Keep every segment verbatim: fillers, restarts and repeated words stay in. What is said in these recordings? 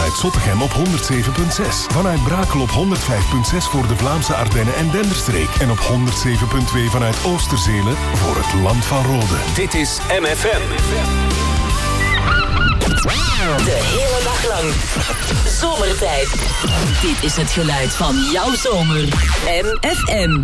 vanuit Zottegem op honderd zeven komma zes. Vanuit Brakel op honderd vijf komma zes voor de Vlaamse Ardennen en Denderstreek. En op honderd zeven komma twee vanuit Oosterzelen voor het Land van Rode. Dit is M F M. De hele dag lang. Zomertijd. Dit is het geluid van jouw zomer. M F M.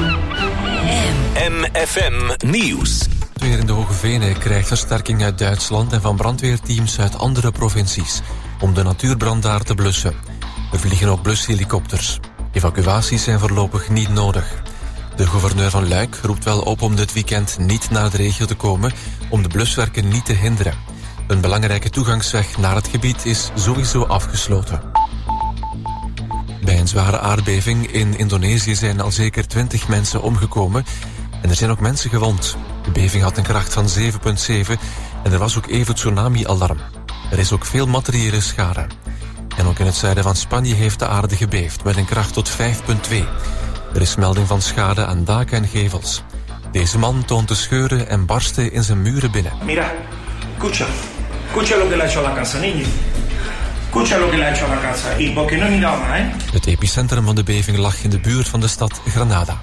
M F M Nieuws. Weer in de Hoge Venen krijgt versterking uit Duitsland en van brandweerteams uit andere provincies om de natuurbrand daar te blussen. Er vliegen ook blushelikopters. Evacuaties zijn voorlopig niet nodig. De gouverneur van Luik roept wel op om dit weekend niet naar de regio te komen om de bluswerken niet te hinderen. Een belangrijke toegangsweg naar het gebied is sowieso afgesloten. Bij een zware aardbeving in Indonesië zijn al zeker twintig mensen omgekomen en er zijn ook mensen gewond. De beving had een kracht van zeven komma zeven en er was ook even tsunami-alarm. Er is ook veel materiële schade. En ook in het zuiden van Spanje heeft de aarde gebeefd met een kracht tot vijf komma twee. Er is melding van schade aan daken en gevels. Deze man toont de scheuren en barsten in zijn muren binnen. Mira, escucha. Escucha lo que le ha hecho a la casa, niño. Escucha lo que le ha hecho a la casa. Y porque no mira más, ¿eh? Het epicentrum van de beving lag in de buurt van de stad Granada.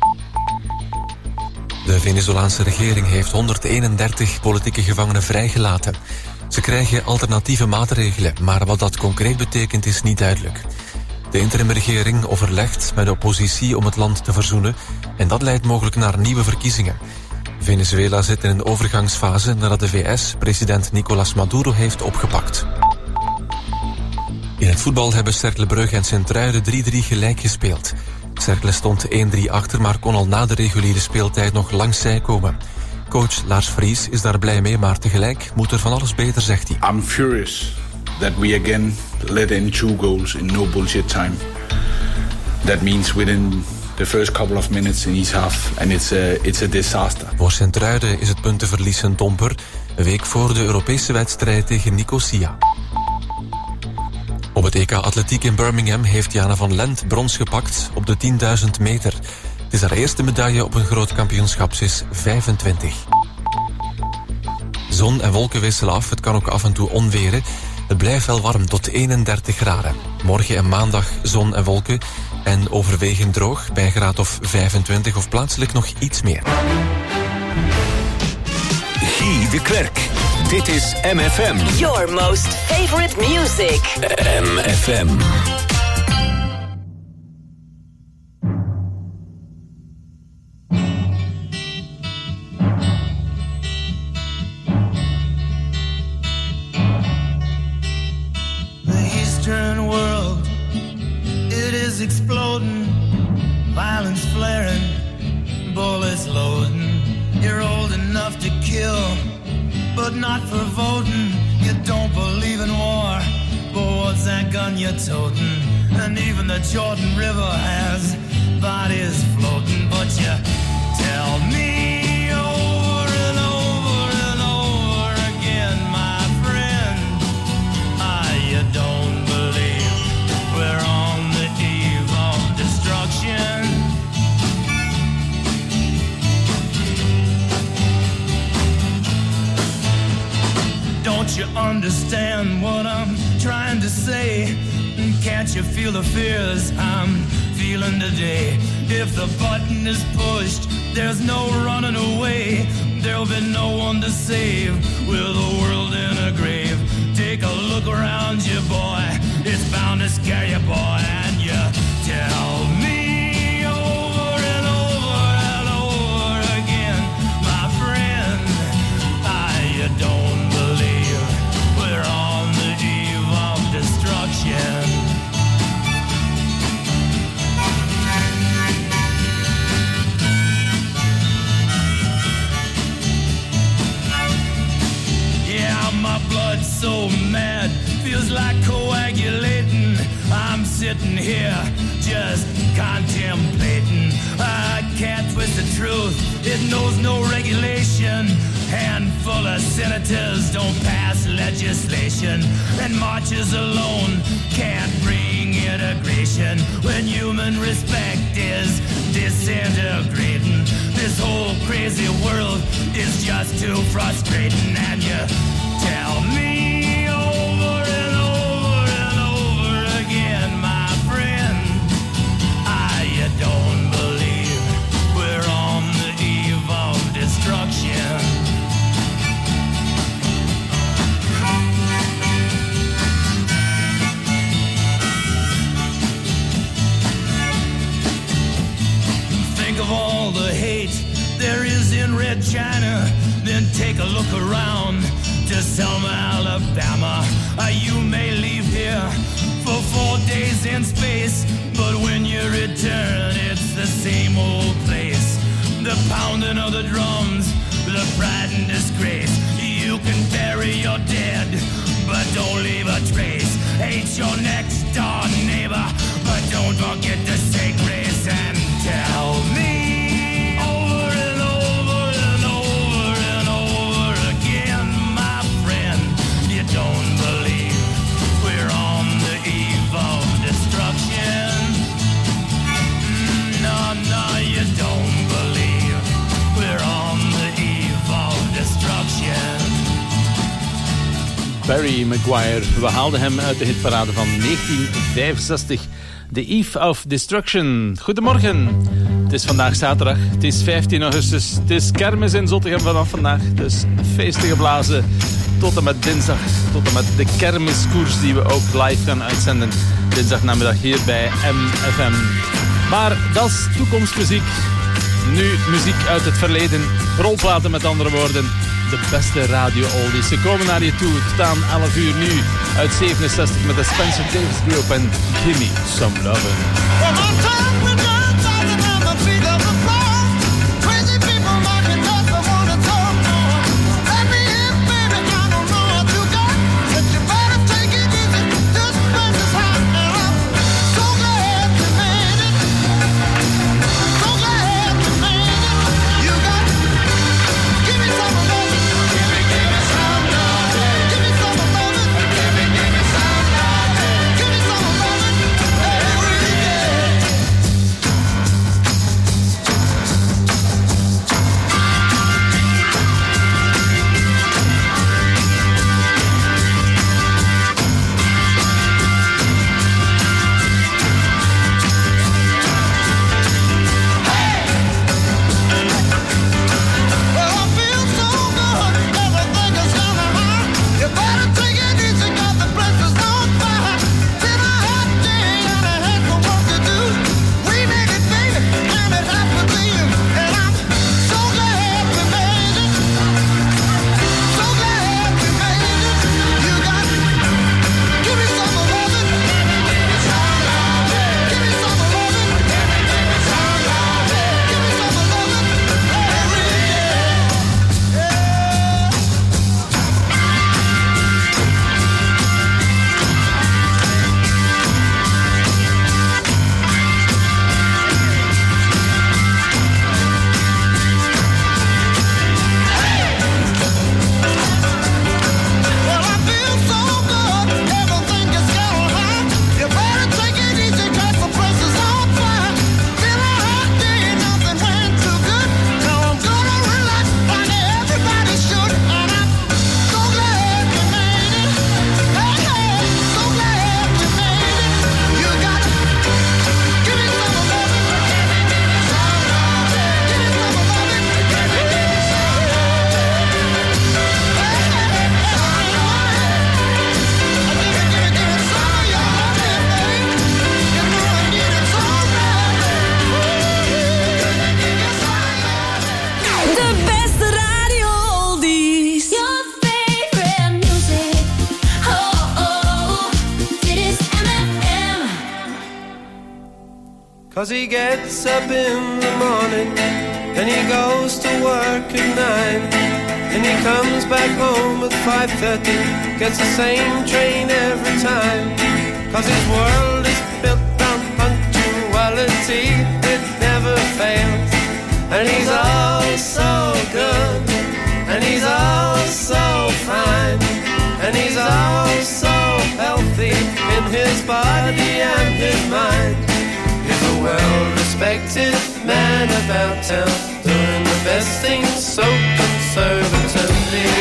De Venezolaanse regering heeft honderdeenendertig politieke gevangenen vrijgelaten. Ze krijgen alternatieve maatregelen, maar wat dat concreet betekent is niet duidelijk. De interimregering overlegt met de oppositie om het land te verzoenen en dat leidt mogelijk naar nieuwe verkiezingen. Venezuela zit in een overgangsfase nadat de V S president Nicolás Maduro heeft opgepakt. In het voetbal hebben Cercle Brugge en Sint-Truiden drie drie gelijk gespeeld. Cercle stond één drie achter, maar kon al na de reguliere speeltijd nog langs zij komen. Coach Lars Vries is daar blij mee, maar tegelijk moet er van alles beter, zegt hij. I'm furious that we again let in two goals in no bullshit time. That means within the first couple of minutes in each half and it's a, it's a disaster. Voor Sint-Truiden is het puntenverlies een domper, een week voor de Europese wedstrijd tegen Nicosia. Op het E K Atletiek in Birmingham heeft Jana van Lent brons gepakt op de tienduizend meter. Het is haar eerste medaille op een groot kampioenschap, ze is vijfentwintig. Zon en wolken wisselen af, het kan ook af en toe onweren. Het blijft wel warm tot eenendertig graden. Morgen en maandag zon en wolken en overwegend droog bij een graad of vijfentwintig of plaatselijk nog iets meer. Guy de Klerk. Dit is M F M. Your most favorite music. M F M. The Eastern world, it is exploding, violence flaring, bullets loading. You're old enough to kill, but not for voting. You don't believe in war, but what's that gun you're toting? And even the Jordan River has bodies floating. But you tell me over and over and over again, my friend, ah, you don't believe we're on the eve of destruction. Don't you understand what I'm trying to say? Can't you feel the fears I'm feeling today? If the button is pushed, there's no running away. There'll be no one to save with the world in a grave. Take a look around you, boy. It's bound to scare you, boy. And you tell me over and over and over again, my friend, I you don't believe we're on the eve of destruction. Yeah, my blood's so mad, feels like coagulating. I'm sitting here just contemplating. I can't twist the truth, it knows no regulation. Handful of senators don't pass legislation, and marches alone can't bring integration. When human respect is disintegrating, this whole crazy world is just too frustrating. And you tell me over and over and over red china, then take a look around to Selma, Alabama. Uh, you may leave here for four days in space, but when you return, it's the same old place. The pounding of the drums, the pride and disgrace. You can bury your dead, but don't leave a trace. Hate your next door neighbor, but don't forget to say grace and tell me over and over and over and over again, my friend, you don't believe we're on the eve of destruction. No, no, you don't believe we're on the eve of destruction. Barry Maguire. We haalden hem uit de hitparade van negentien vijfenzestig. The Eve of Destruction. Goedemorgen. Het is vandaag zaterdag. Het is vijftien augustus. Het is kermis in Zottegem vanaf vandaag. Dus feesten geblazen. Tot en met dinsdag. Tot en met de kermiskoers die we ook live gaan uitzenden. Dinsdagnamiddag hier bij M F M. Maar dat is toekomstmuziek. Nu muziek uit het verleden. Rolplaten met andere woorden. De beste radio-oldies. Ze komen naar je toe. Tot aan elf uur nu. Uit zevenenzestig met de Spencer Davis Group en Gimme Some Lovin'. Cause he gets up in the morning and he goes to work at nine, and he comes back home at five thirty, gets the same train every time. Cause his world is built on punctuality, it never fails. And he's all so good, and he's all so fine, and he's all so healthy in his body and his mind. He's a well-respected man about town, doing the best things so conservatively.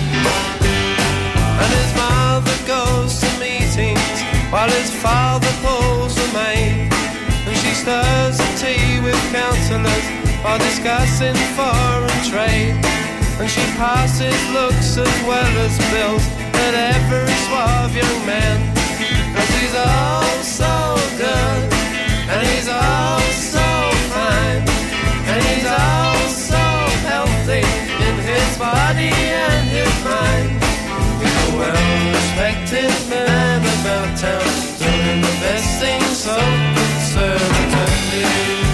And his mother goes to meetings while his father pulls the maid, and she stirs the tea with counsellors while discussing foreign trade. And she passes looks as well as bills at every suave young man. Cause he's all so good, and he's all so fine, and he's all so healthy well-respected man about town, doing the best thing so conservatively.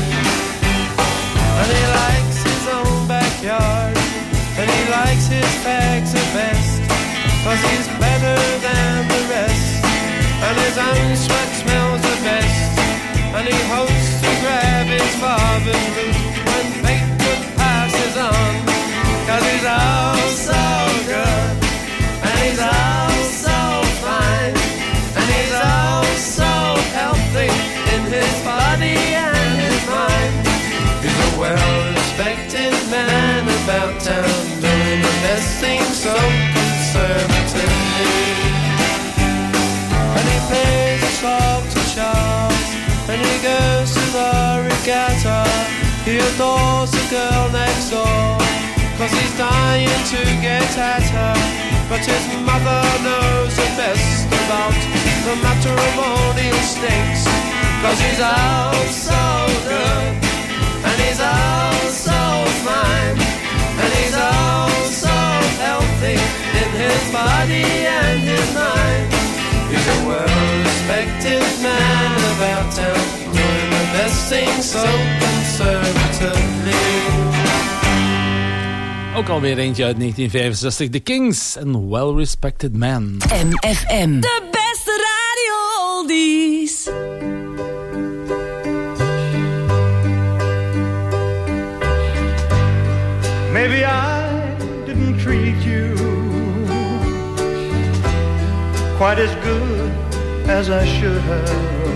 And he likes his own backyard, and he likes his fags the best, 'cause he's better than the rest, and his own sweat smells the best, and he hopes to grab his father's root when Batewood passes on, 'cause he's all so good, and he's all so fine, and he's all so healthy in his body and his mind. He's a well-respected man about town, doing the best thing so conservatively. And he plays a song to Charles, and he goes to the regatta. He adores the girl next door, 'cause he's dying to get at her. But his mother knows the best about the matrimonial stakes, 'cause he's all so good, and he's all so fine, and he's all so healthy in his body and his mind. He's a well-respected man about town, doing the best thing so conservatively. Ook alweer eentje uit negentien vijfenzestig. The Kings, een well-respected man. M F M. De beste radio oldies. Maybe I didn't treat you quite as good as I should have.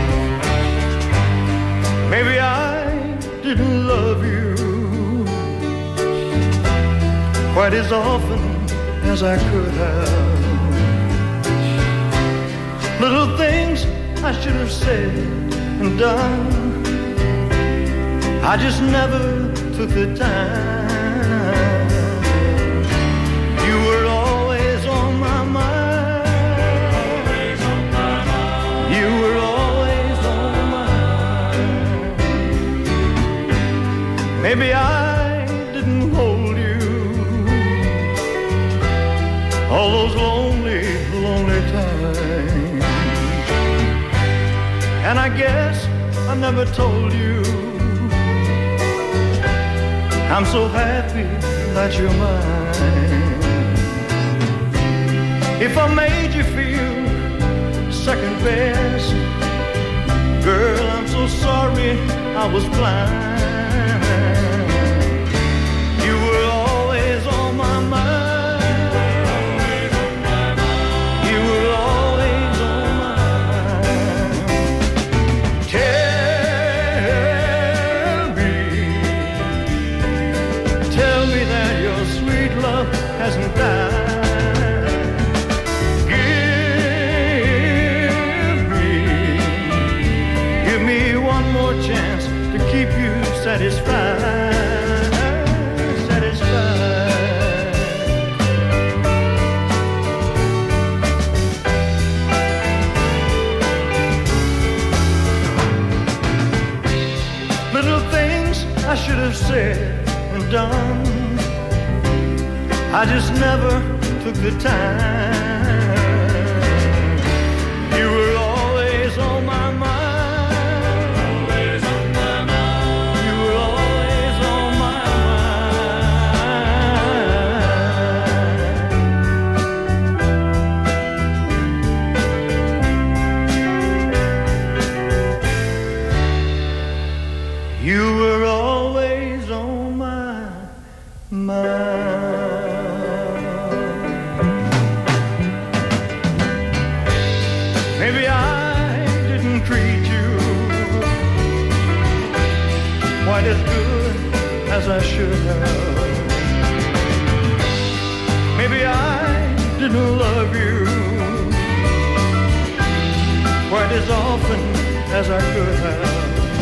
Maybe I didn't love you quite as often as I could have. Little things I should have said and done, I just never took the time. You were always on my mind. You were always on my mind. Maybe I didn't hold you all those lonely, lonely times. And I guess I never told you I'm so happy that you're mine. If I made you feel second best, girl, I'm so sorry I was blind. You were always on my mind. You were always on my mind. Tell me, tell me that your sweet love hasn't died. Give me, give me one more chance to keep you satisfied, satisfied. Little things I should have said and done, I just never took the time. You were always on my mind. Always on my mind. You were always on my mind. You were always on my mind. Maybe I didn't treat you quite as good as I should have. Maybe I didn't love you quite as often as I could have.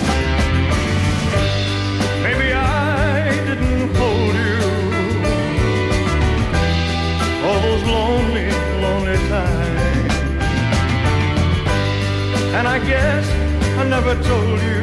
Maybe I didn't hold you all those lonely, lonely times. And I guess I never told you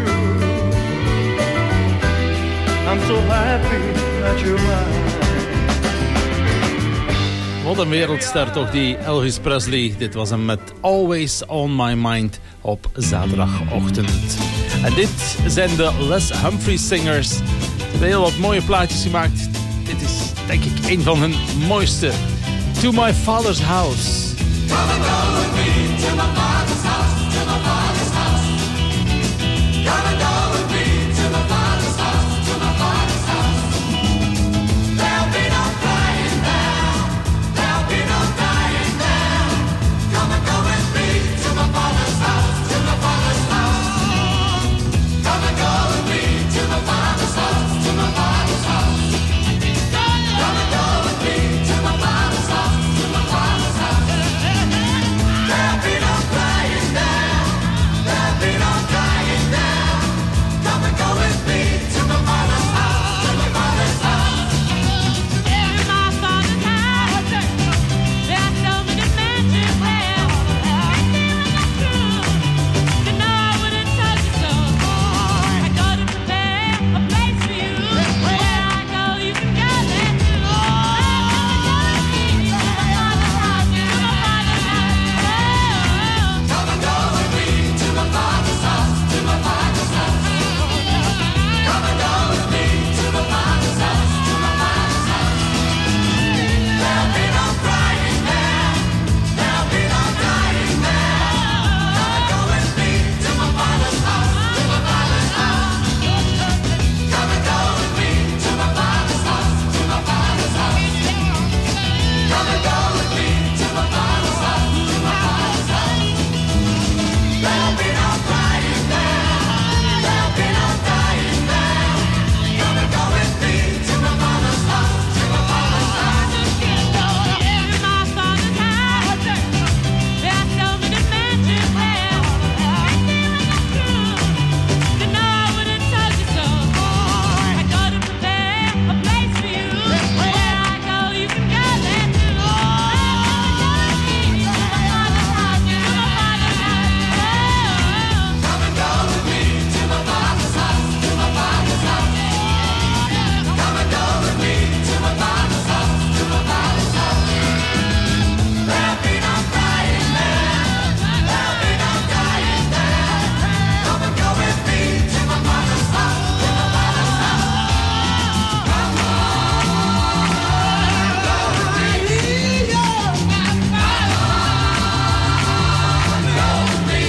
I'm so happy that you're mine. Wat een wereldster toch, die Elvis Presley. Dit was hem met Always On My Mind op zaterdagochtend. En dit zijn de Les Humphries Singers. Ze hebben heel wat mooie plaatjes gemaakt. Dit is denk ik een van hun mooiste. To My Father's House. Come and go with me to my father's house, to my father's house. Come and go with me to my father's house, to my father's house. There'll be no crying there, there'll be no dying there. Come and go with me to my father's house, to my father's house. Come and go with me to my father's house, to my father's house. Come and go with me to my father's house, to my father's house. There'll be no crying there, there'll be no dying there. Come and go with me to my father's house, to my father's house. In my father's house, there are so many mansions there. I see when it's true, you know I wouldn't touch it so. I go to prepare a place for you. Where I go, you can go there too. Come and go with me to my father's house, to my father's house. Come and go with me to my father's house, to my father's house. There'll be no crying there, there'll be no dying there. Come and go with me to my father's house, to my father's house. Come and go with me to my father's house, to my father's house. Come and go with me to my father's house, to my father's house. There'll be no crying there, there'll be no dying there. Come and go with me to my father's house, to my father's house. In my father's house, there are so many mansions there. I see when it's true, you know I wouldn't touch it so. I go to prepare a place for you. Where I go, you can go there too. Come and go with me to my father's house, to my father's house. Come and go with me to my father's house, to my father's house. There'll be no crying there, there'll be no dying there. Come and go with me to my father's house, to my father's house. Come on, go with me. Come on, go with me.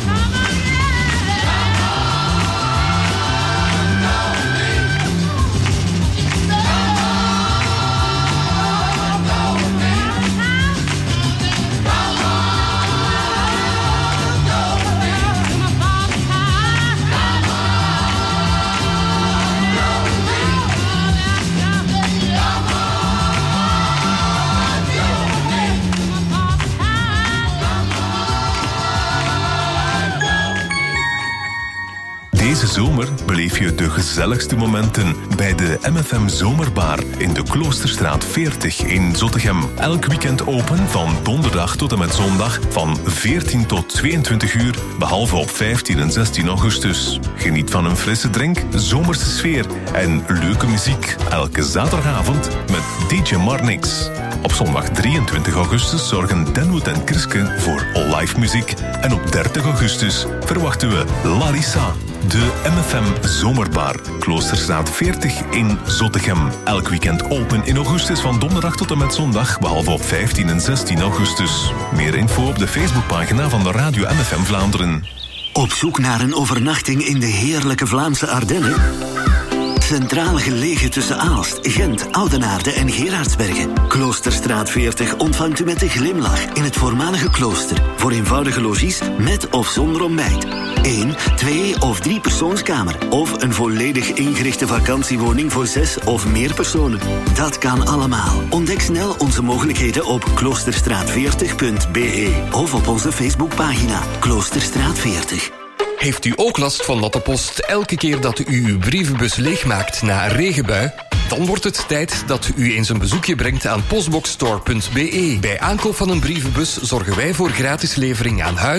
Deze zomer beleef je de gezelligste momenten bij de M F M Zomerbar in de Kloosterstraat veertig in Zottegem. Elk weekend open van donderdag tot en met zondag van veertien tot tweeëntwintig uur, behalve op vijftien en zestien augustus. Geniet van een frisse drink, zomerse sfeer en leuke muziek. Elke zaterdagavond met D J Marnix. Op zondag drieëntwintig augustus zorgen Denwood en Kriske voor live muziek. En op dertig augustus verwachten we Larissa. De M F M Zomerbar, Kloosterstraat veertig in Zottegem. Elk weekend open in augustus van donderdag tot en met zondag, behalve op vijftien en zestien augustus. Meer info op de Facebookpagina van de Radio M F M Vlaanderen. Op zoek naar een overnachting in de heerlijke Vlaamse Ardennen? Centraal gelegen tussen Aalst, Gent, Oudenaarde en Gerardsbergen. Kloosterstraat veertig ontvangt u met een glimlach in het voormalige klooster. Voor eenvoudige logies met of zonder ontbijt. Eén, twee of drie persoonskamer. Of een volledig ingerichte vakantiewoning voor zes of meer personen. Dat kan allemaal. Ontdek snel onze mogelijkheden op kloosterstraat veertig punt b e of op onze Facebookpagina Kloosterstraat veertig. Heeft u ook last van natte post elke keer dat u uw brievenbus leegmaakt na een regenbui? Dan wordt het tijd dat u eens een bezoekje brengt aan postboxstore punt b e. Bij aankoop van een brievenbus zorgen wij voor gratis levering aan huis,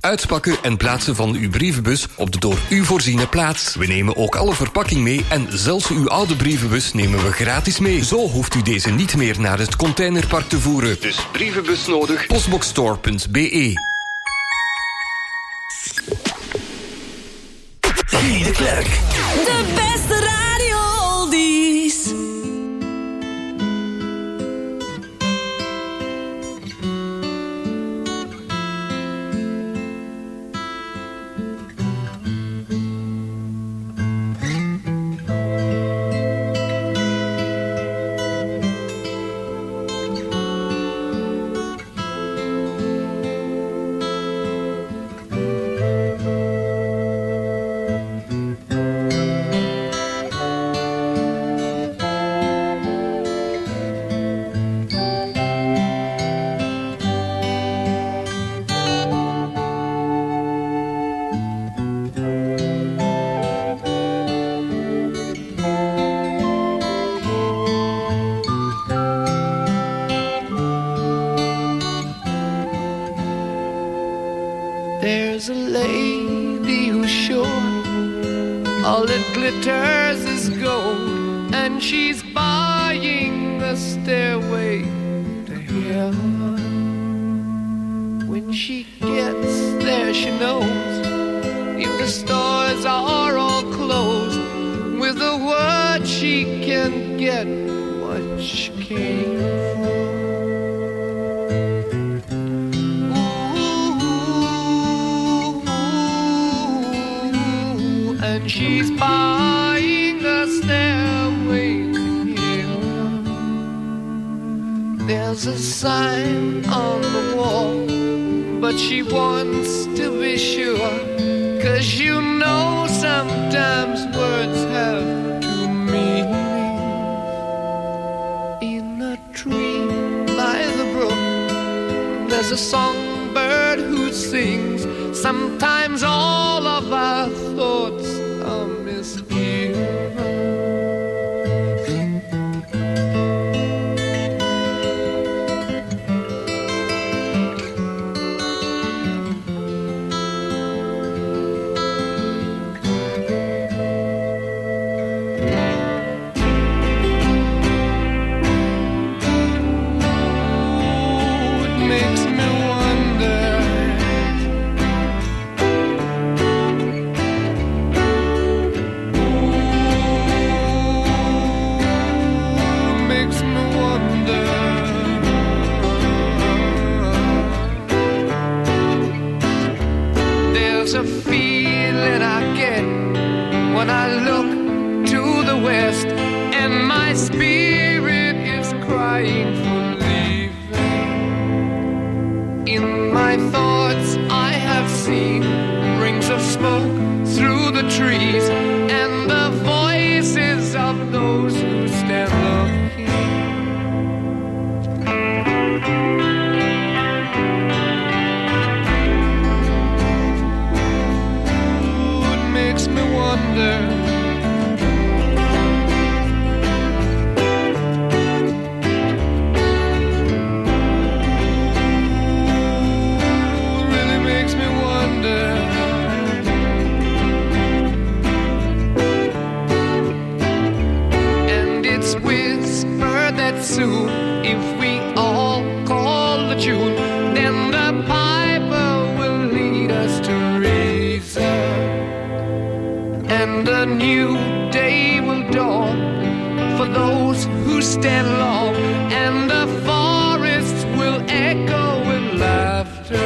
Uitpakken en plaatsen van uw brievenbus op de door u voorziene plaats. We nemen ook alle verpakking mee en zelfs uw oude brievenbus nemen we gratis mee. Zo hoeft u deze niet meer naar het containerpark te voeren. Dus brievenbus nodig, postboxstore punt b e. Guy de Klerk. De beste radio oldies. There's a lady who's sure all that glitters is gold, and she's buying a stairway to heaven. When she gets there, she knows if the stores are all closed, with a word she can get what she came for. And she's buying a stairway to heaven. There's a sign on the wall, but she wants to be sure, 'cause you know sometimes words have two meanings. In a tree by the brook, there's a songbird who sings. Sometimes all of our thoughts are misgiven. A feeling I get when I look to the west, and my spirit is crying for leaving. In my thoughts I have seen rings of smoke through the trees, and the voices of those who stand looking. Wonder. Ooh, really makes me wonder. And it's whispered that soon, if we all call the tune, then the piper will lead us to reason. And a new day will dawn for those who stand long, and the forests will echo with laughter.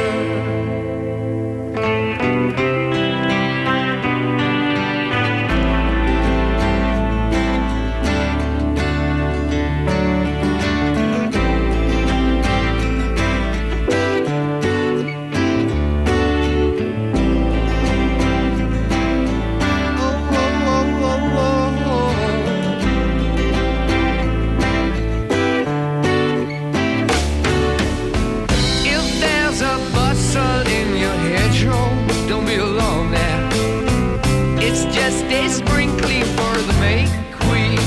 Stay sprinkly for the May Queen.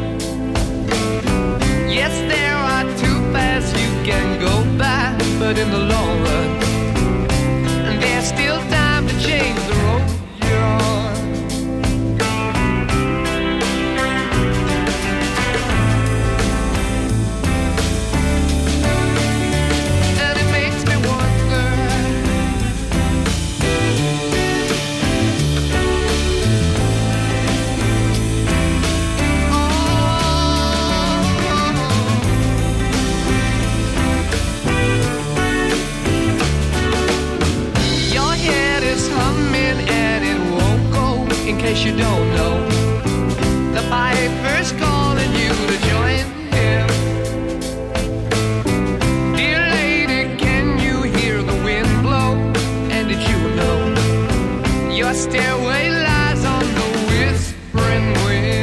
Yes, there are two paths you can go by, but in the long run, there's still time to change the road you're on. And it makes me wonder, your head is humming and it won't go. In case you don't know, the piper's calling you to join him. Dear lady, can you hear the wind blow? And did you know your stairway lies on the whispering wind?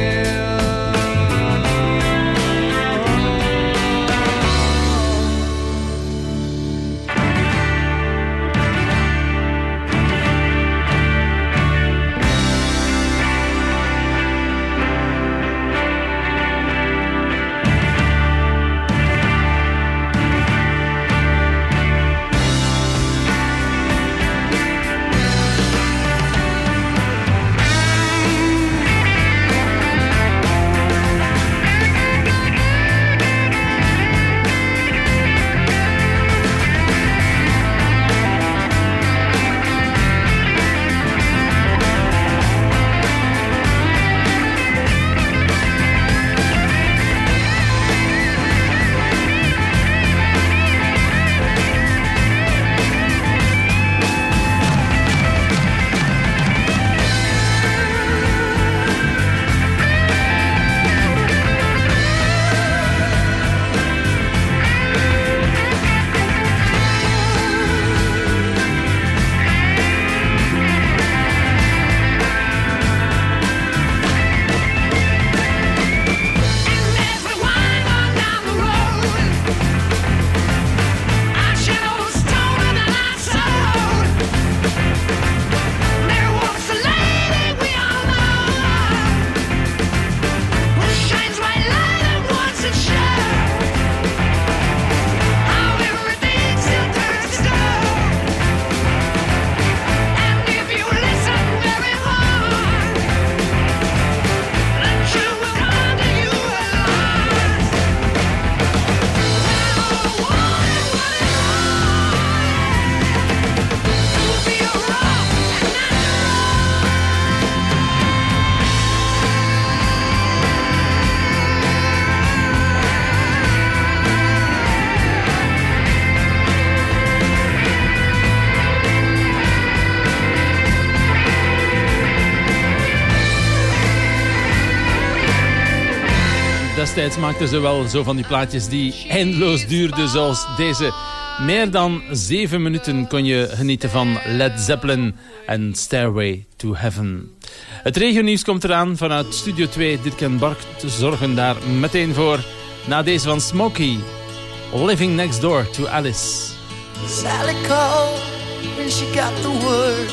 Destijds maakten ze wel zo van die plaatjes die eindeloos duurden, zoals deze. Meer dan zeven minuten kon je genieten van Led Zeppelin en Stairway to Heaven. Het regionieuws komt eraan vanuit Studio twee. Dirk en Bart zorgen daar meteen voor. Na deze van Smokey, Living Next Door to Alice. Sally called when she got the word.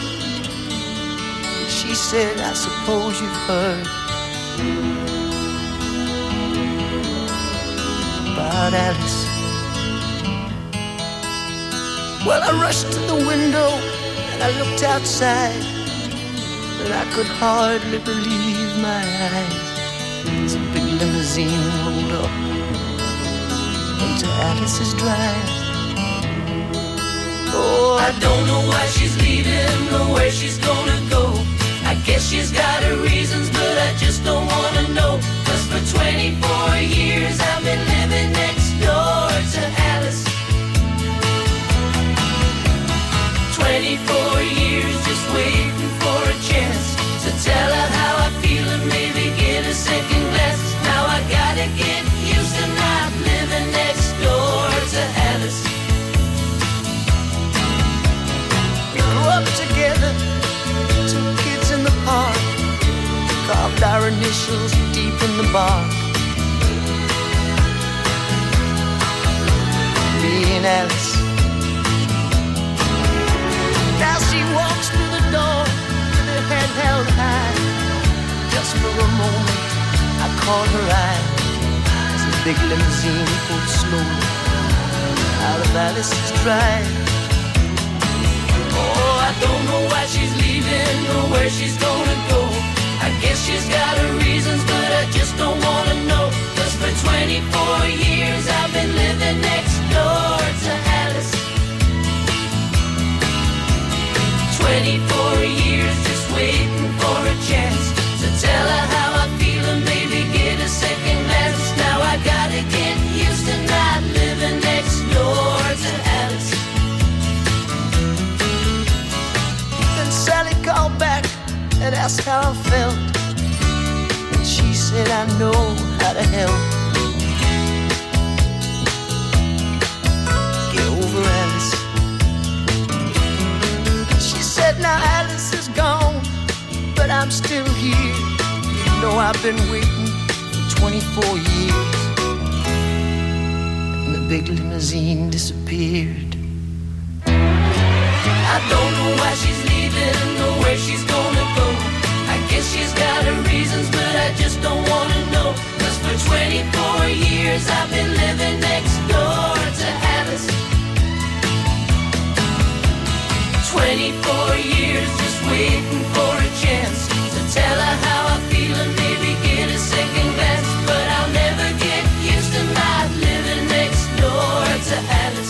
She said, I suppose you've heard about Alice. Well, I rushed to the window and I looked outside, and I could hardly believe my eyes as a big limousine rolled up into Alice's drive. Oh, I don't know why she's leaving or where she's gonna go. I guess she's got her reasons, but I just don't wanna know. Cause for twenty-four years I've been living next door to Alice. twenty-four years just waiting for a chance to tell her how I feel and maybe get a second glance. Now I gotta get used to not living next door to Alice. We grew up together, two kids in the park, carved our initials deep in the bark. Me and Alice. Now she walks through the door with her head held high. Just for a moment I caught her eye as the big limousine pulled slowly out of Alice's drive. Oh, I don't know why she's leaving or where she's gonna go. I guess she's got her reasons, but I just don't wanna know. Cause for twenty-four years I've been living next door to Alice. twenty-four years just waiting for a chance to tell her how I feel and maybe get a second glance. Now I gotta get used to not living next door to Alice. Then Sally called back and asked how I felt, and she said I know how to help. Get over Alice. She said now Alice is gone, but I'm still here. You know I've been waiting for twenty-four years. And the big limousine disappeared. I don't know why she's leaving or where she's gonna go. I guess she's got her reasons, but I just don't wanna know. Cause for twenty-four years I've been living next door to Alice. twenty-four years just waiting for a chance to tell her how I feel and maybe get a second glance. But I'll never get used to not living next door to Alice.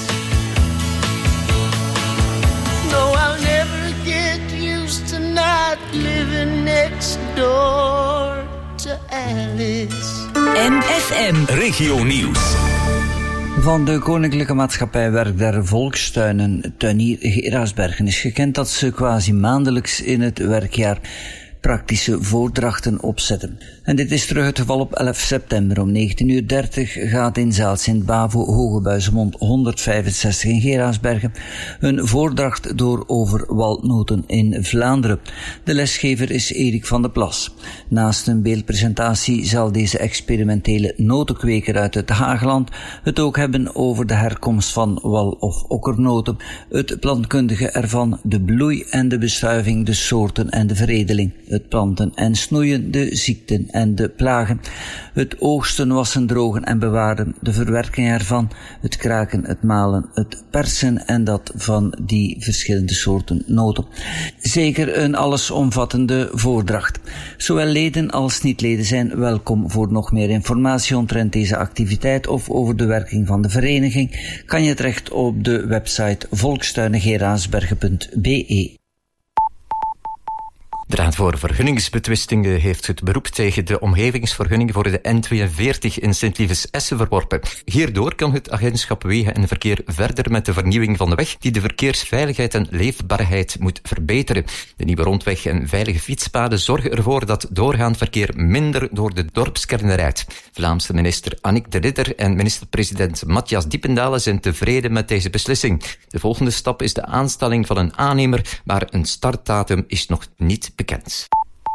No, I'll never get used to not living next door to Alice. M F M Regio Nieuws. Van de Koninklijke Maatschappij Werk der Volkstuinen, Tuinier Geraardsbergen, is gekend dat ze quasi maandelijks in het werkjaar praktische voordrachten opzetten. En dit is terug het geval op elf september. Om negentien uur dertig gaat in zaal Sint-Bavo, Hogebuizemond honderdvijfenzestig in Geraardsbergen een voordracht door over walnoten in Vlaanderen. De lesgever is Erik van der Plas. Naast een beeldpresentatie zal deze experimentele notenkweker uit het Haagland het ook hebben over de herkomst van wal- of okkernoten, het plantkundige ervan, de bloei en de bestuiving, de soorten en de veredeling, het planten en snoeien, de ziekten en de plagen, het oogsten, wassen, drogen en bewaren, de verwerking ervan, het kraken, het malen, het persen en dat van die verschillende soorten noten. Zeker een allesomvattende voordracht. Zowel leden als niet-leden zijn welkom. Voor nog meer informatie omtrent deze activiteit of over de werking van de vereniging kan je terecht op de website volkstuinengeraardsbergen punt b e. De Raad voor Vergunningsbetwistingen heeft het beroep tegen de omgevingsvergunning voor de N tweeënveertig in Sint-Lievens-Essen verworpen. Hierdoor kan het agentschap Wegen en Verkeer verder met de vernieuwing van de weg die de verkeersveiligheid en leefbaarheid moet verbeteren. De nieuwe rondweg en veilige fietspaden zorgen ervoor dat doorgaand verkeer minder door de dorpskern rijdt. Vlaamse minister Annick de Ridder en minister-president Matthias Diependalen zijn tevreden met deze beslissing. De volgende stap is de aanstelling van een aannemer, maar een startdatum is nog niet bekend.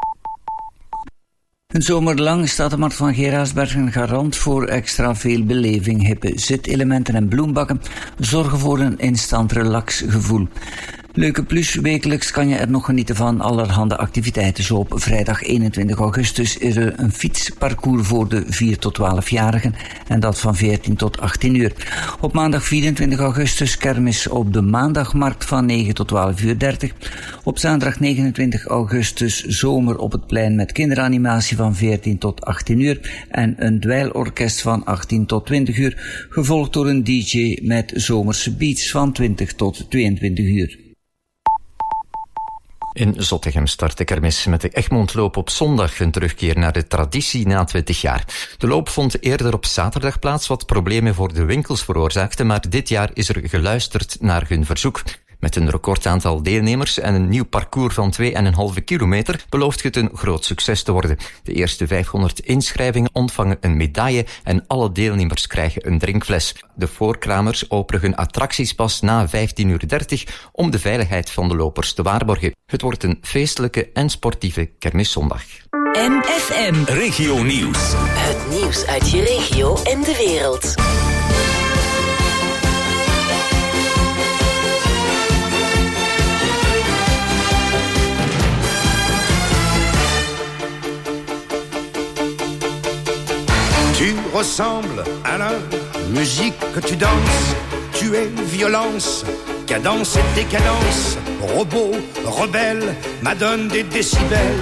Een zomer lang staat de markt van Geraardsbergen garant voor extra veel beleving. Hippe zitelementen en bloembakken zorgen voor een instant relax gevoel. Leuke plus, wekelijks kan je er nog genieten van allerhande activiteiten. Zo op vrijdag eenentwintig augustus is er een fietsparcours voor de vier tot twaalfjarigen en dat van veertien tot achttien uur. Op maandag vierentwintig augustus kermis op de maandagmarkt van negen tot twaalf uur dertig. Op zaterdag negenentwintig augustus zomer op het plein met kinderanimatie van veertien tot achttien uur en een dweilorkest van achttien tot twintig uur, gevolgd door een D J met zomerse beats van twintig tot tweeëntwintig uur. In Zottegem start de kermis met de Egmondloop op zondag, een terugkeer naar de traditie na twintig jaar. De loop vond eerder op zaterdag plaats, wat problemen voor de winkels veroorzaakte, maar dit jaar is er geluisterd naar hun verzoek. Met een recordaantal deelnemers en een nieuw parcours van twee komma vijf kilometer belooft het een groot succes te worden. De eerste vijfhonderd inschrijvingen ontvangen een medaille en alle deelnemers krijgen een drinkfles. De voorkramers openen hun attracties pas na vijftien uur dertig om de veiligheid van de lopers te waarborgen. Het wordt een feestelijke en sportieve kermiszondag. M F M Regio Nieuws. Het nieuws uit je regio en de wereld. Tu ressembles à la musique que tu danses, tu es violence, Cadence et décadence, robot, rebelle, m'adonne des décibels.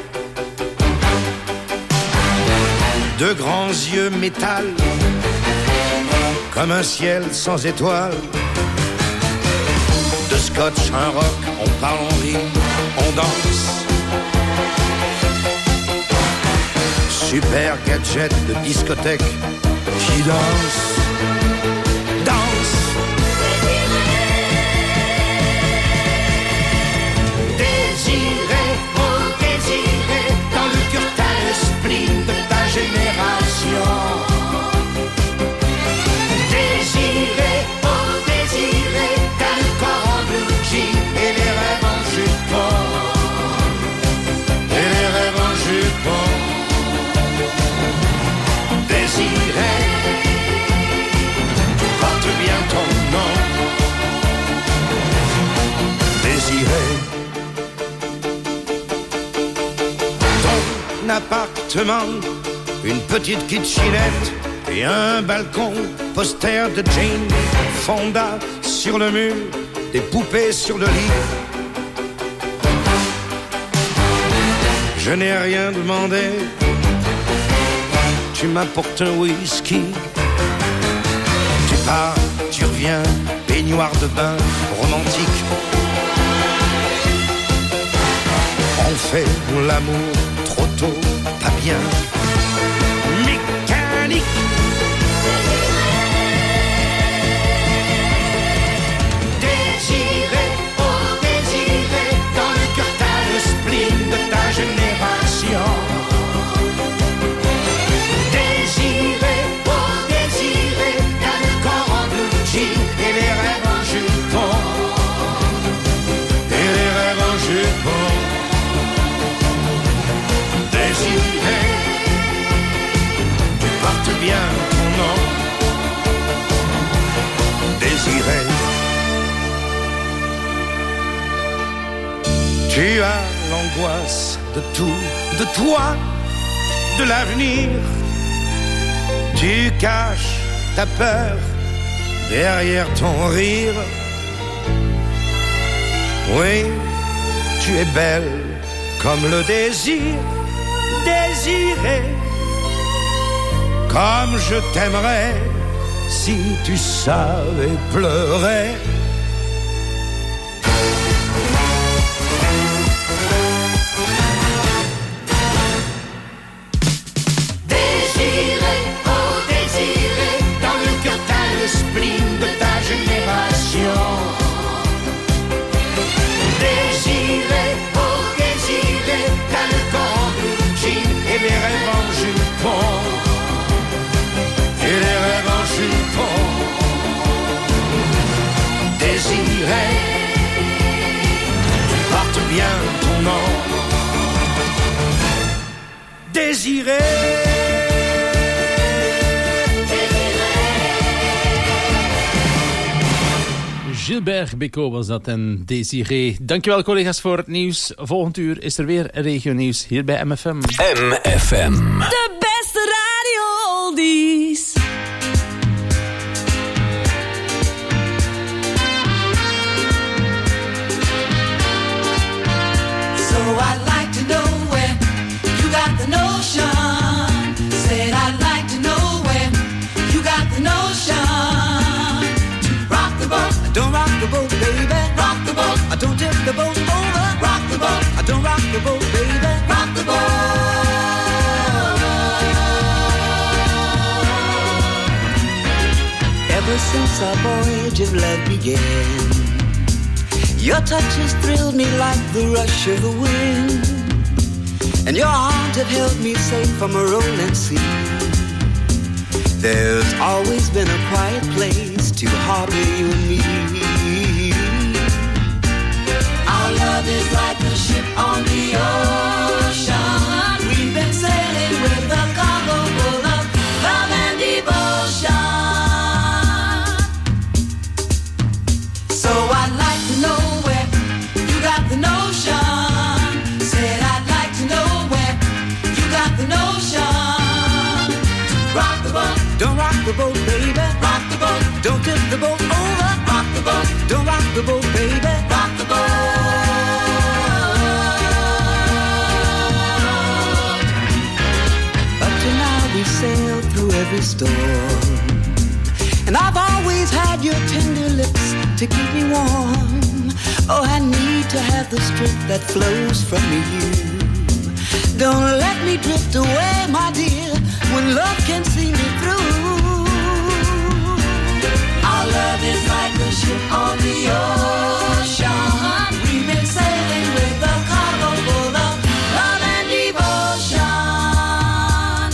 De grands yeux métal, comme un ciel sans étoiles. De scotch, un rock, on parle, on rit, on danse. Super gadget de discothèque qui danse, danse. Désiré, oh désiré, dans le cœur t'as le spleen de ta génération. Désiré, oh désiré, t'as le corps en blue jean et les rêves en jupon. Et les rêves en jupon. Désiré, tu portes bien ton nom. Désiré, ton appartement, une petite kitchenette et un balcon, poster de Jane Fonda sur le mur, des poupées sur le lit. Je n'ai rien demandé, tu m'apportes un whisky. Tu pars, tu reviens, baignoire de bain romantique. On fait l'amour trop tôt, pas bien. Mécanique. Désiré, oh désiré, dans le cœur t'as le spleen de ta génération. Désiré, oh désiré, t'as le corps en blue jean et les rêves en jupon. Et les rêves en jupon. Désiré, tu portes bien ton nom. Désiré, tu as l'angoisse de tout, de toi, de l'avenir. Tu caches ta peur derrière ton rire. Oui, tu es belle comme le désir, désiré. Comme je t'aimerais si tu savais pleurer. Désiré, oh désiré, dans le cœur t'as le spleen de ta génération. Désiré, oh désiré, t'as le corps en blue jean et les rêves en jupon. Et les rêves en jupon. Désiré, tu portes bien ton nom. Désiré. Gilbert Bécaud was dat en Désiré. Dankjewel collega's voor het nieuws. Volgend uur is er weer regio nieuws hier bij M F M. M F M. De beste radio oldies. So I'd like to know where you got the notion. Said I'd like to know where you got the notion. To rock the boat, Don't rock the boat, baby. rock the boat, I don't tip the boat over. rock the boat, I don't rock the boat, baby. rock the boat. Ever since our voyage of love began, your touch has thrilled me like the rush of the wind, and your arms have held me safe from a rolling sea. There's always been a quiet place to harbor you and me. Our love is like a ship on the ocean. We've been sailing with a cargo full of love and devotion. So I'd like to know where you got the notion. Said I'd like to know where you got the notion. Rock the boat, Don't rock the boat, baby. rock the boat, Don't tip the boat over. rock the boat, Don't rock the the boat, baby. Rock the boat. Up to now we sailed through every storm, and I've always had your tender lips to keep me warm. Oh, I need to have the strength that flows from you. Don't let me drift away, my dear, when love can see me through. Our love is like a ship on the ocean. We've been sailing with a cargo full of love and devotion.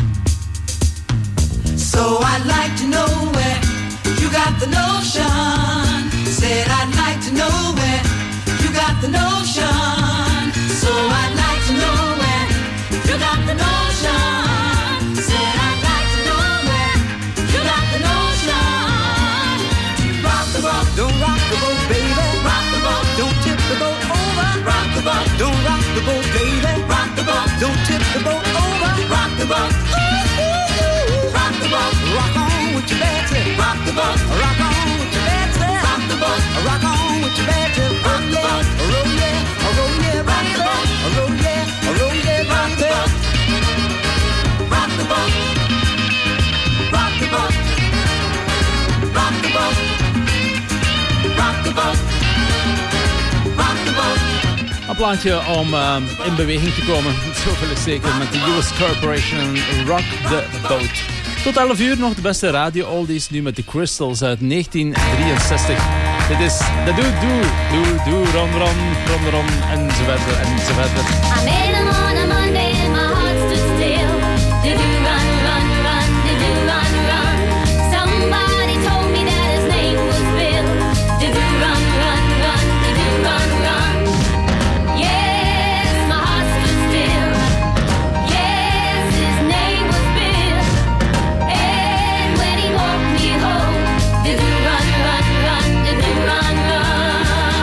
So I'd like to know where you got the notion. Said I'd like to know where you got the notion. So I'd like to know where you got the notion. Said I'd like to know where you got the notion. Rock the boat, don't rock the boat, baby. Rock the boat, don't tip the boat over. Rock the boat, don't rock the boat, baby. Rock the boat, don't tip the boat over. Rock the boat, ooh, ooh, ooh. Rock the boat, rock on with your Betsy. Rock the boat, rock on with your Betsy. Rock the boat, rock on with your Betsy. Rock the boat, roll yeah, roll yeah, rock the boat, roll yeah, roll yeah, rock the boat. Rock the boat, rock the boat, rock the boat, rock the boat, rock the boat. Een plaatje om uh, in beweging te komen, zoveel is zeker, met de U S Corporation Rock the Boat. Tot elf uur nog de beste radio-oldies, nu met de Crystals uit negentien drieënzestig. Dit is de Do Do, Do Do, Ron Ron, Ron Ron, enzovoort, enzovoort. I made him on a Monday and my heart stood still. Did you run, run, run, did you run, run? Somebody told me that his name was Bill. Did you run, run, run, did you run, run? Yes, my heart stood still. Yes, his name was Bill. And when he walked me home, did you run, run, run, did you run, run?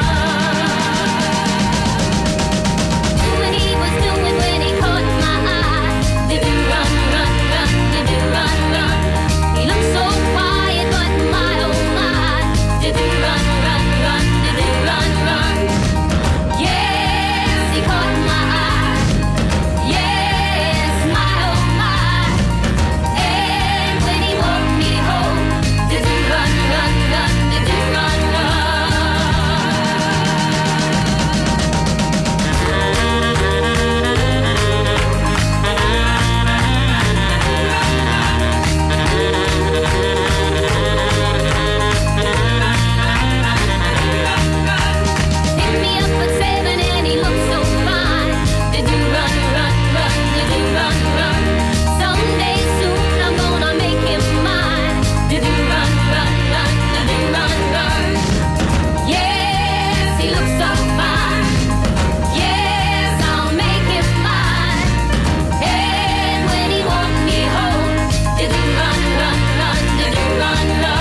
When he was doing when he caught my eye, did you run, run, run, did you run, run? He looked so quiet, but my oh my, did you run, run, run, did you run, run? Yes, he caught my eye. Yes, my oh my. And when he walked me home, did you run, run, run, did you run, run? Picked me up at seven and he looked so fine. Did you run, run, run, did you run, run? Someday soon I'm gonna make him mine. Did you run, run, run, did you run, run? Yes, he looks so fine. Yes, I'll make him mine. And when he walked me home, did you run, run, run, did you run, run?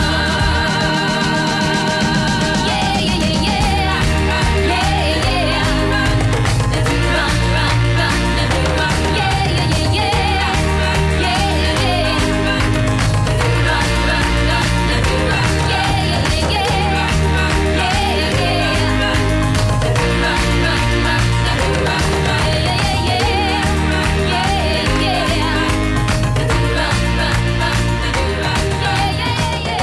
Yeah, yeah, yeah, yeah. Yeah, yeah. Did you run, run, run, did you run? Yeah, yeah, yeah, yeah. Yeah, yeah. Did you run, run, run, did you run? Yeah, yeah, yeah, yeah. Yeah, yeah. Did you run, run, run, did you run? Yeah, yeah, yeah, yeah. Yeah, yeah. Did you run, run, run, did you run? Yeah, yeah,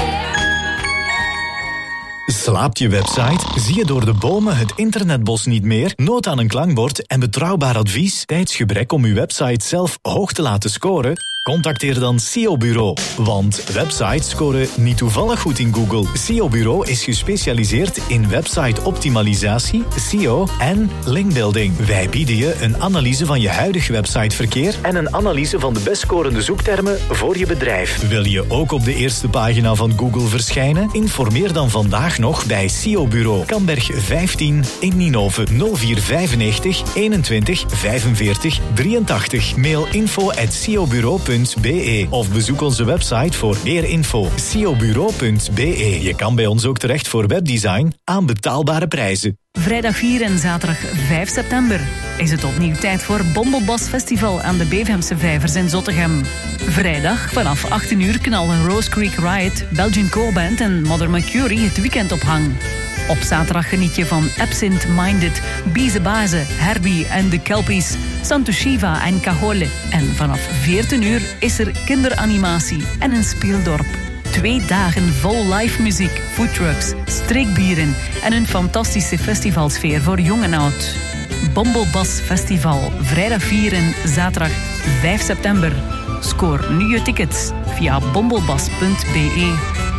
yeah. Slaapt je website? Zie je door de bomen het internetbos niet meer? Nood aan een klankbord en betrouwbaar advies? Tijdsgebrek om uw website zelf hoog te laten scoren? Contacteer dan S E O Bureau. Want websites scoren niet toevallig goed in Google. S E O Bureau is gespecialiseerd in website-optimalisatie, S E O en linkbuilding. Wij bieden je een analyse van je huidige websiteverkeer en een analyse van de best scorende zoektermen voor je bedrijf. Wil je ook op de eerste pagina van Google verschijnen? Informeer dan vandaag nog bij S E O Bureau. Kamberg vijftien in Ninove nul vier vijfennegentig eenentwintig vijfenveertig drieëntachtig. Mail info at s e o bureau punt b e of bezoek onze website voor meer info. s e o bureau punt b e. Je kan bij ons ook terecht voor webdesign aan betaalbare prijzen. Vrijdag vier en zaterdag vijf september is het opnieuw tijd voor Bombelbos Festival aan de Beverhemse Vijvers in Zottegem. Vrijdag vanaf achttien uur knallen Rose Creek Riot, Belgian Co Band en Mother Mercury het weekend op hang. Op zaterdag geniet je van Absent Minded, Bize Baze, Herbie en de Kelpies, Santo Shiva en Cajole. En vanaf veertien uur is er kinderanimatie en een speeldorp. Twee dagen vol live muziek, foodtrucks, streekbieren en een fantastische festivalsfeer voor jong en oud. Bommelbas Festival, vrijdag vier en zaterdag vijf september. Scoor nu je tickets via bommelbas punt b e.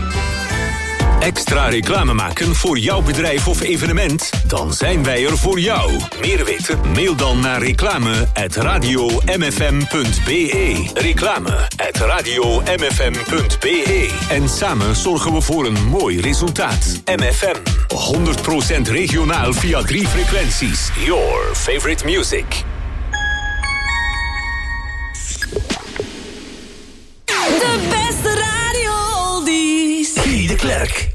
Extra reclame maken voor jouw bedrijf of evenement? Dan zijn wij er voor jou. Meer weten? Mail dan naar reclame at radio m f m punt b e. Reclame at radio m f m punt b e. En samen zorgen we voor een mooi resultaat. M F M, honderd procent regionaal via drie frequenties. Your favorite music. De beste radio oldies. Guy de Klerk.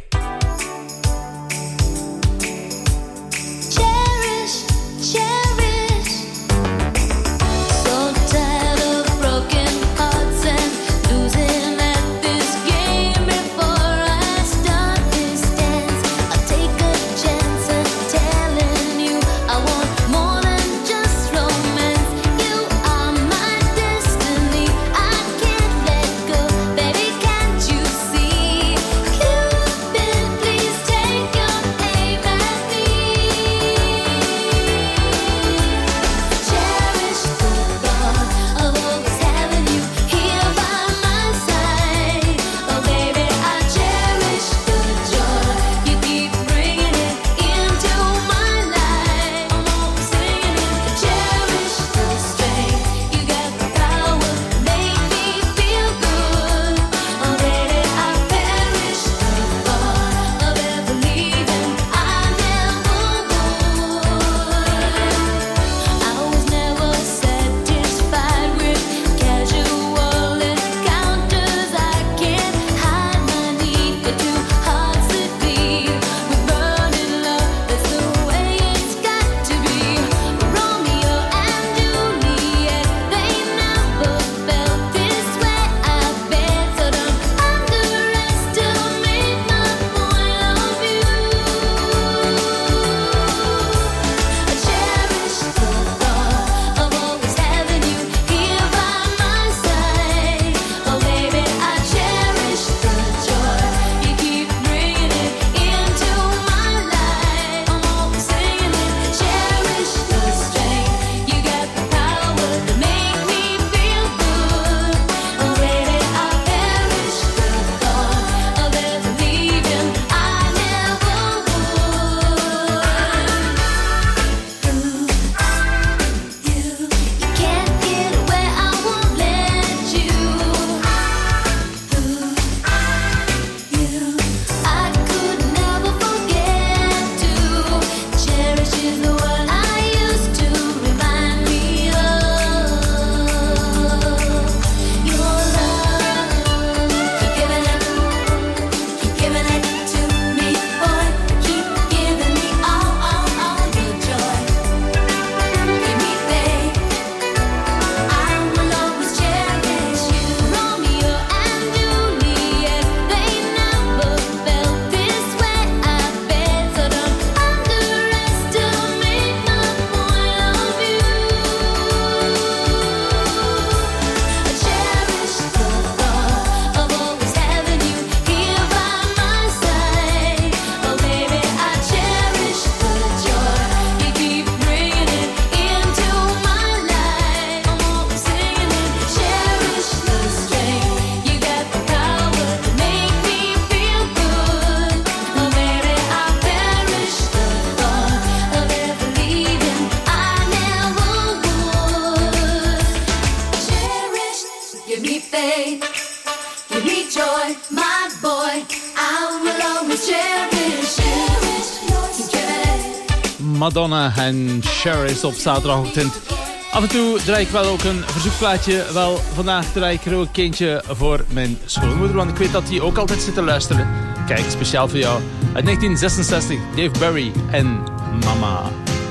Madonna en Cherish op zaterdagochtend. Af en toe draai ik wel ook een verzoekplaatje. Wel, vandaag draai ik er ook een kindje voor mijn schoonmoeder, want ik weet dat die ook altijd zit te luisteren. Kijk, speciaal voor jou. Uit negentien zesenzestig, Dave Berry en Mama.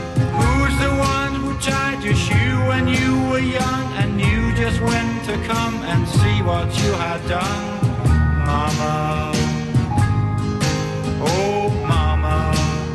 Who's the one who tied your shoe when you were young and you just went to come and see what you had done? Mama, oh mama.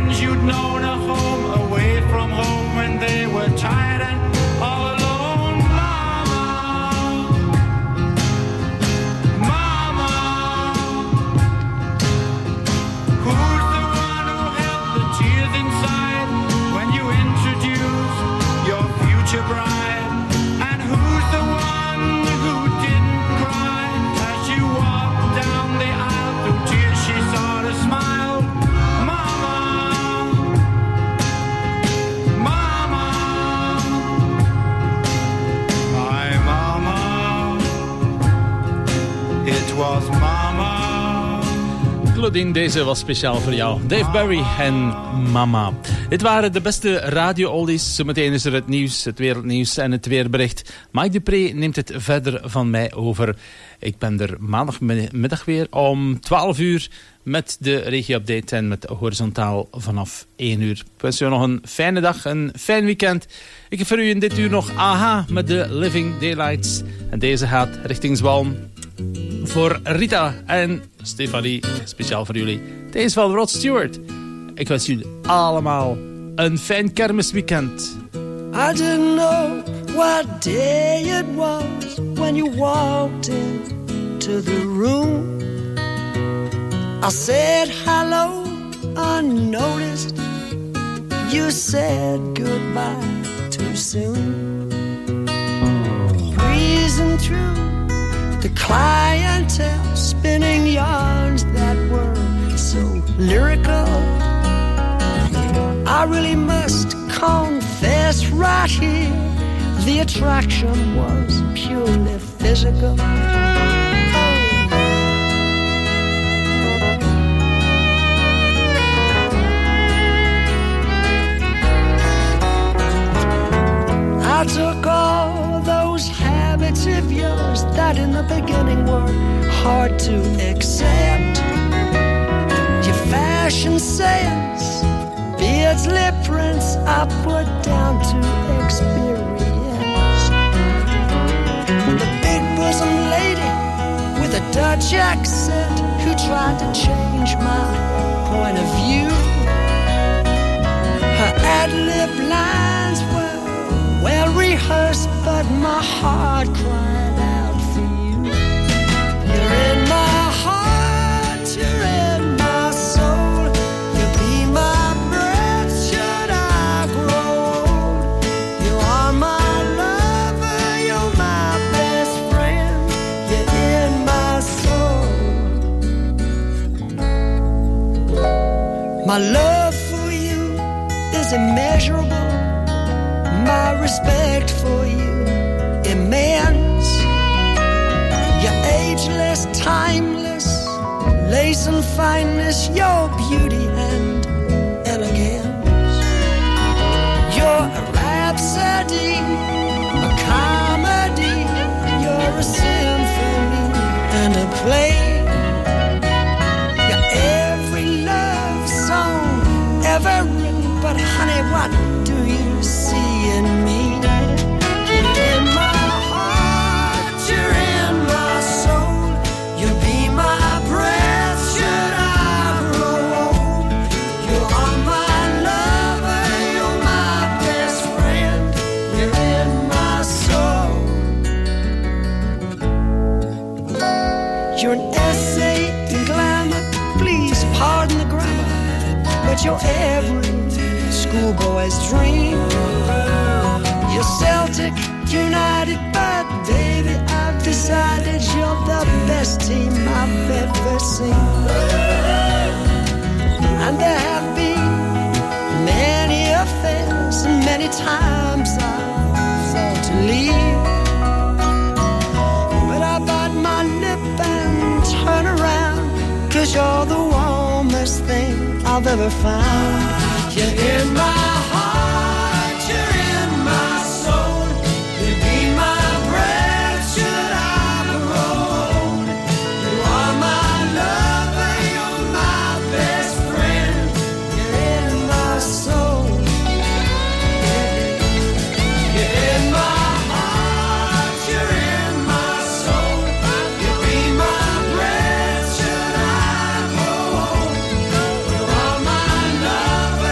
friends you'd known at home, away from home when they were tired and all alone. Mama, Mama, who's the one who held the tears inside when you introduced your future bride? And who's the one who didn't cry as you walked down the aisle? Through tears she sort of smiled. Mama, Mama, my mama, it was Mama. Claudine, deze was speciaal voor jou. Dave Barry en Mama. Dit waren de beste radio-oldies. Zometeen is er het nieuws, het wereldnieuws en het weerbericht. Mike Dupré neemt het verder van mij over. Ik ben er maandagmiddag weer om twaalf uur met de regio-update en met horizontaal vanaf één uur. Ik wens u nog een fijne dag, een fijn weekend. Ik heb voor u in dit uur nog AHA met de Living Daylights. En deze gaat richting Zwalm. Voor Rita en Stefanie, speciaal voor jullie. Deze is van Rod Stewart. Ik wens jullie allemaal een fijn kermisweekend. I didn't know what day it was when you walked into the room. I said hello unnoticed. You said goodbye too soon. Breezing through the clientele, spinning yarns that were so lyrical. I really must confess right here, the attraction was purely physical. I took all those habits of yours that in the beginning were hard to accept. Your fashion sense, beards, lip prints, I put down to experience. The big bosom lady with a Dutch accent who tried to change my point of view. Her ad-lib lines were well rehearsed, but my heart cried out for you. You're in my heart, you're in my soul. You'll be my breath should I grow old. You are my lover, you're my best friend. You're in my soul. My love for you is immeasurable. My respect for you immense. You're ageless, timeless, lace and fineness, your beauty and elegance. You're a rhapsody, a comedy. You're a symphony and a play. You're every love song ever written, but honey, what do you see in me? You're in my heart, you're in my soul. You'll be my breath should I grow old. You are my lover, you're my best friend. You're in my soul. You're an essay in glamour, please pardon the grammar, but you're every schoolboy's dream. You're Celtic United, but baby, I've decided you're the best team I've ever seen. And there have been many affairs, and many times I've thought to leave, but I bite my lip and turn around, 'cause you're the warmest thing I've ever found. You're in my heart, you're in my soul. You'll be my breath should I grow old. You are my lover, you're my best friend. You're in my soul. You're in my heart, you're in my soul. You'll be my breath should I grow old. You are my lover.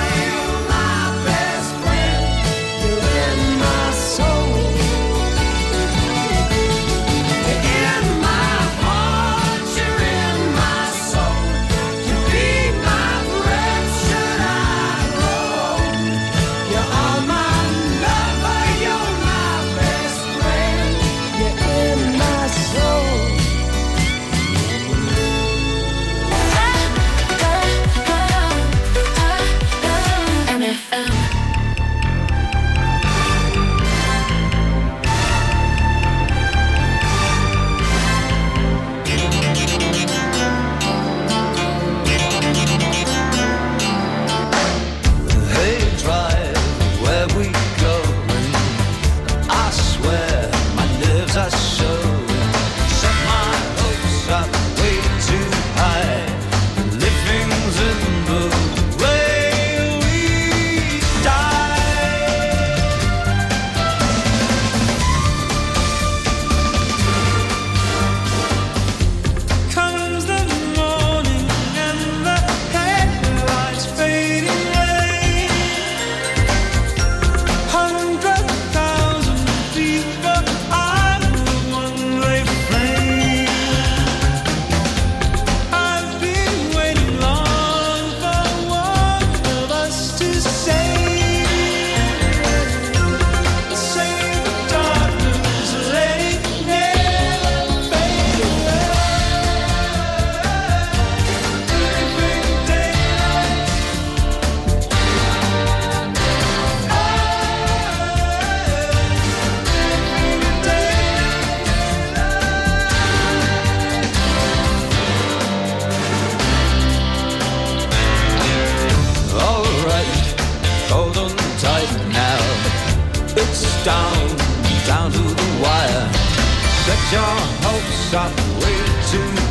your hopes up way too